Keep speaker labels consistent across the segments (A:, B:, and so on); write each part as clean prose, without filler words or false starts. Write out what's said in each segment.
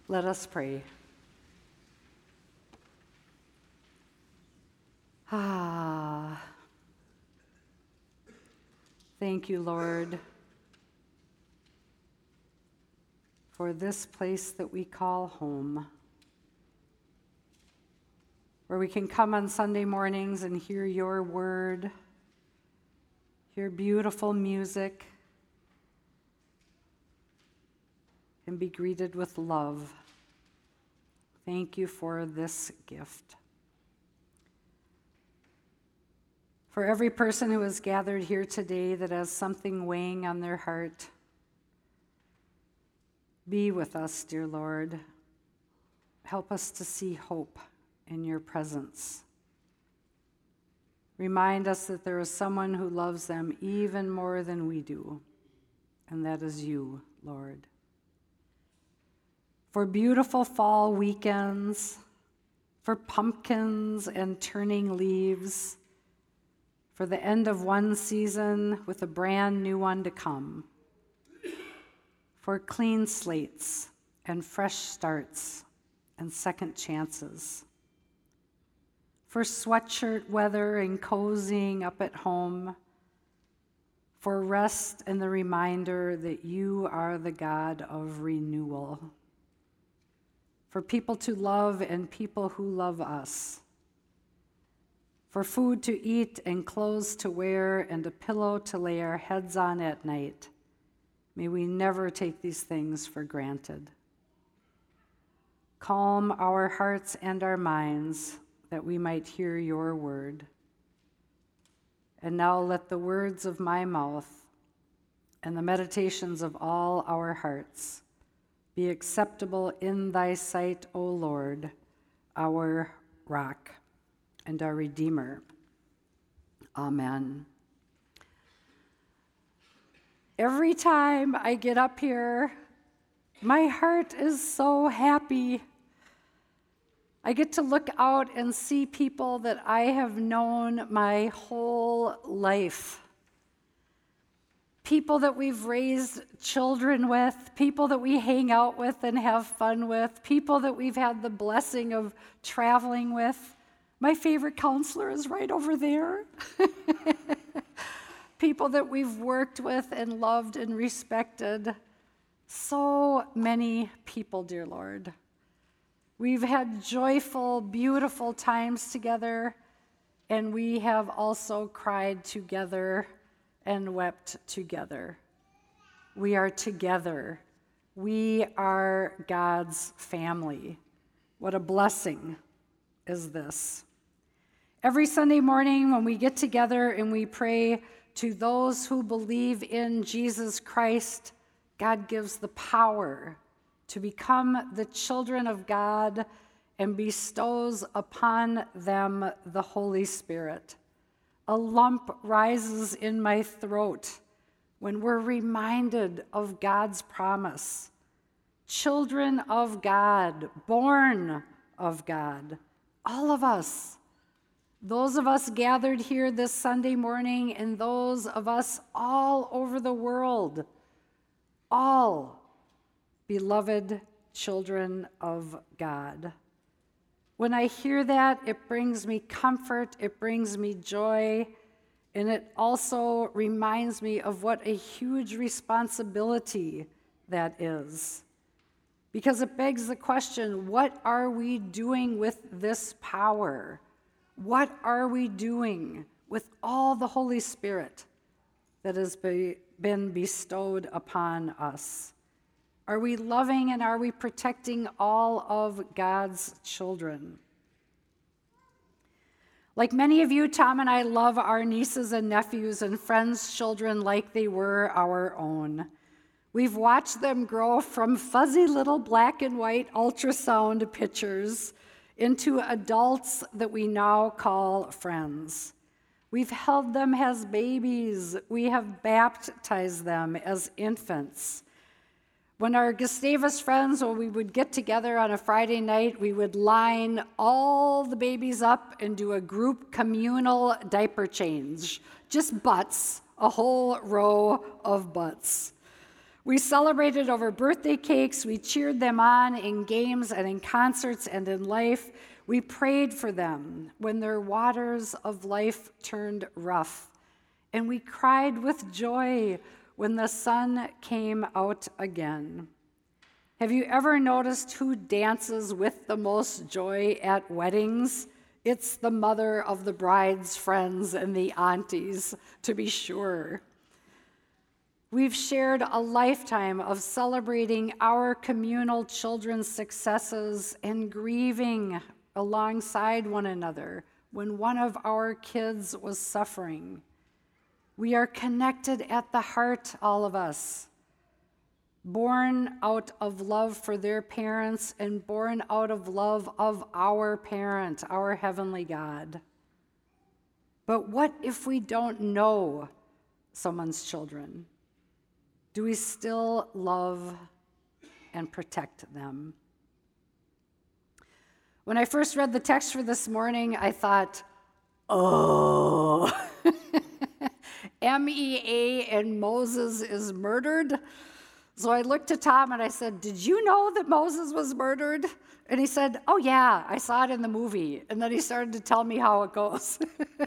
A: Let us pray. Thank you, Lord, for this place that we call home, where we can come on Sunday mornings and hear your word, hear beautiful music, and be greeted with love. Thank you for this gift. For every person who is gathered here today that has something weighing on their heart, be with us, dear Lord. Help us to see hope in your presence. Remind us that there is someone who loves them even more than we do, and that is you, Lord. For beautiful fall weekends, for pumpkins and turning leaves, for the end of one season with a brand new one to come, for clean slates and fresh starts and second chances, for sweatshirt weather and cozying up at home, for rest and the reminder that you are the God of renewal, for people to love and people who love us, for food to eat and clothes to wear and a pillow to lay our heads on at night. May we never take these things for granted. Calm our hearts and our minds that we might hear your word. And now let the words of my mouth and the meditations of all our hearts be acceptable in thy sight, O Lord, our rock and our Redeemer. Amen. Every time I get up here, my heart is so happy. I get to look out and see people that I have known my whole life. People that we've raised children with, people that we hang out with and have fun with, people that we've had the blessing of traveling with. My favorite counselor is right over there. People that we've worked with and loved and respected. So many people, dear Lord. We've had joyful, beautiful times together, and we have also cried together and wept together. We are together. We are God's family. What a blessing is this. Every Sunday morning when we get together and we pray to those who believe in Jesus Christ, God gives the power to become the children of God and bestows upon them the Holy Spirit. A lump rises in my throat when we're reminded of God's promise. Children of God, born of God, all of us. Those of us gathered here this Sunday morning and those of us all over the world, all beloved children of God. When I hear that, it brings me comfort, it brings me joy, and it also reminds me of what a huge responsibility that is. Because it begs the question, what are we doing with this power? What are we doing with all the Holy Spirit that has been bestowed upon us? Are we loving and are we protecting all of God's children? Like many of you, Tom and I love our nieces and nephews and friends' children like they were our own. We've watched them grow from fuzzy little black and white ultrasound pictures into adults that we now call friends. We've held them as babies. We have baptized them as infants. When our Gustavus friends, when we would get together on a Friday night, we would line all the babies up and do a group communal diaper change. Just butts, a whole row of butts. We celebrated over birthday cakes. We cheered them on in games and in concerts and in life. We prayed for them when their waters of life turned rough. And we cried with joy when the sun came out again. Have you ever noticed who dances with the most joy at weddings? It's the mother of the bride's friends and the aunties, to be sure. We've shared a lifetime of celebrating our communal children's successes and grieving alongside one another when one of our kids was suffering. We are connected at the heart, all of us, born out of love for their parents and born out of love of our parent, our heavenly God. But what if we don't know someone's children? Do we still love and protect them? When I first read the text for this morning, I thought, oh, MEA and Moses is murdered. So I looked to Tom and I said, did you know that Moses was murdered? And he said, oh yeah, I saw it in the movie. And then he started to tell me how it goes.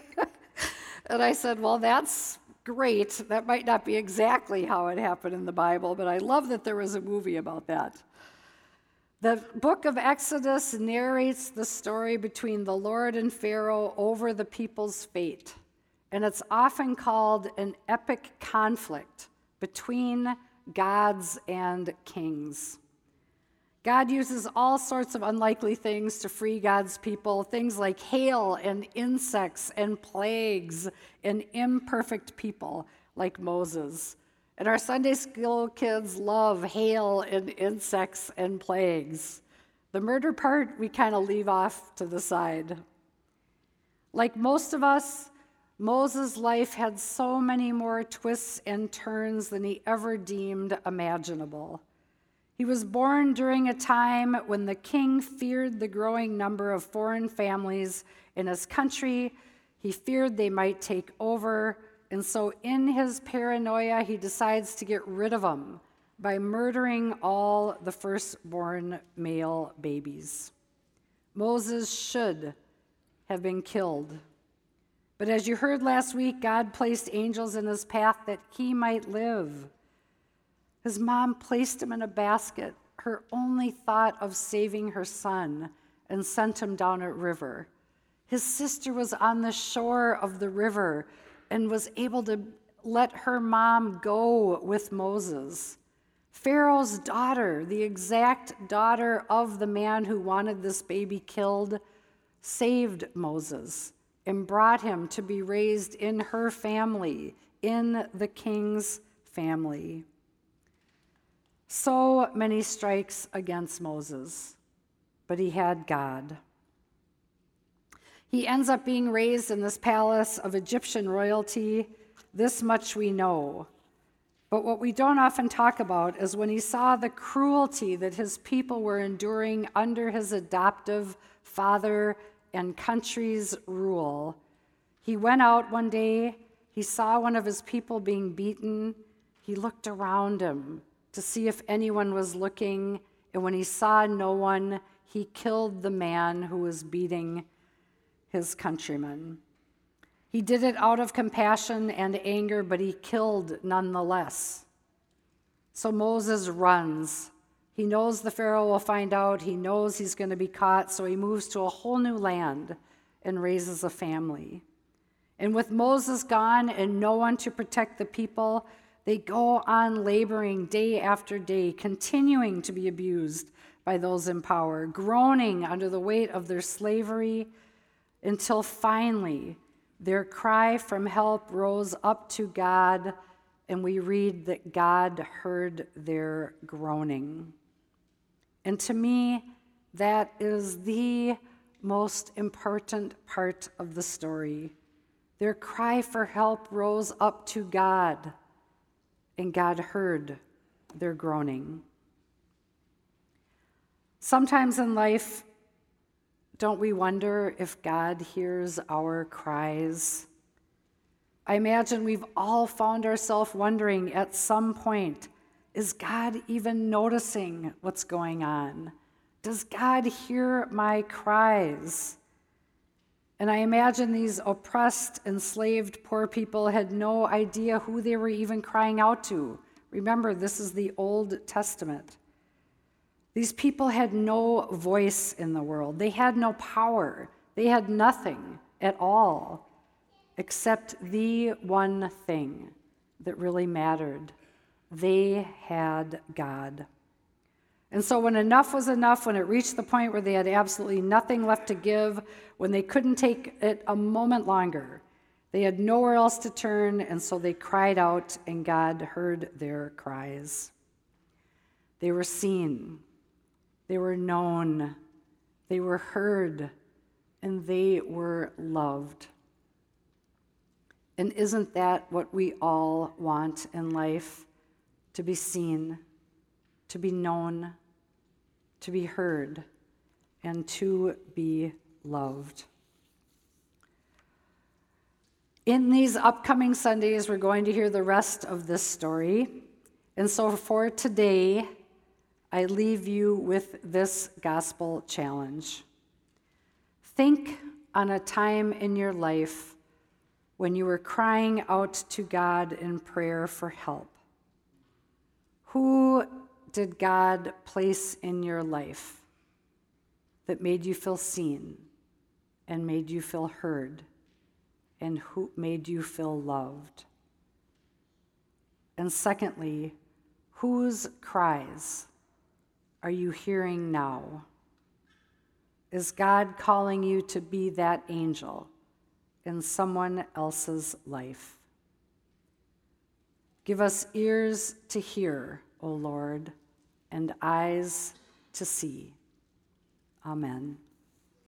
A: And I said, well, that's great. That might not be exactly how it happened in the Bible, but I love that there was a movie about that. The book of Exodus narrates the story between the Lord and Pharaoh over the people's fate. And it's often called an epic conflict between gods and kings. God uses all sorts of unlikely things to free God's people, things like hail and insects and plagues and imperfect people like Moses. And our Sunday school kids love hail and insects and plagues. The murder part, we kind of leave off to the side. Like most of us, Moses' life had so many more twists and turns than he ever deemed imaginable. He was born during a time when the king feared the growing number of foreign families in his country. He feared they might take over, and so in his paranoia, he decides to get rid of them by murdering all the firstborn male babies. Moses should have been killed. But as you heard last week, God placed angels in his path that he might live. His mom placed him in a basket, her only thought of saving her son, and sent him down a river. His sister was on the shore of the river and was able to let her mom go with Moses. Pharaoh's daughter, the exact daughter of the man who wanted this baby killed, saved Moses and brought him to be raised in her family, in the king's family. So many strikes against Moses, but he had God. He ends up being raised in this palace of Egyptian royalty. This much we know. But what we don't often talk about is when he saw the cruelty that his people were enduring under his adoptive father and country's rule. He went out one day, he saw one of his people being beaten. He looked around him to see if anyone was looking, and when he saw no one, he killed the man who was beating his countrymen. He did it out of compassion and anger, but he killed nonetheless. So Moses runs. He knows the Pharaoh will find out. He knows he's going to be caught, so he moves to a whole new land and raises a family. And with Moses gone and no one to protect the people, they go on laboring day after day, continuing to be abused by those in power, groaning under the weight of their slavery, until finally their cry from help rose up to God, and we read that God heard their groaning. And to me, that is the most important part of the story. Their cry for help rose up to God, and God heard their groaning. Sometimes in life, don't we wonder if God hears our cries? I imagine we've all found ourselves wondering at some point, Is God even noticing what's going on? Does God hear my cries? And I imagine these oppressed, enslaved, poor people had no idea who they were even crying out to. Remember, this is the Old Testament. These people had no voice in the world. They had no power. They had nothing at all except the one thing that really mattered. They had God. And so when enough was enough, when it reached the point where they had absolutely nothing left to give, when they couldn't take it a moment longer, they had nowhere else to turn, and so they cried out, and God heard their cries. They were seen, they were known, they were heard, and they were loved. And isn't that what we all want in life? To be seen, to be known, to be heard, and to be loved. In these upcoming Sundays, we're going to hear the rest of this story. And so for today, I leave you with this gospel challenge. Think on a time in your life when you were crying out to God in prayer for help. Who did God place in your life that made you feel seen and made you feel heard and who made you feel loved? And secondly, whose cries are you hearing now? Is God calling you to be that angel in someone else's life? Give us ears to hear, O Lord, and eyes to see. Amen.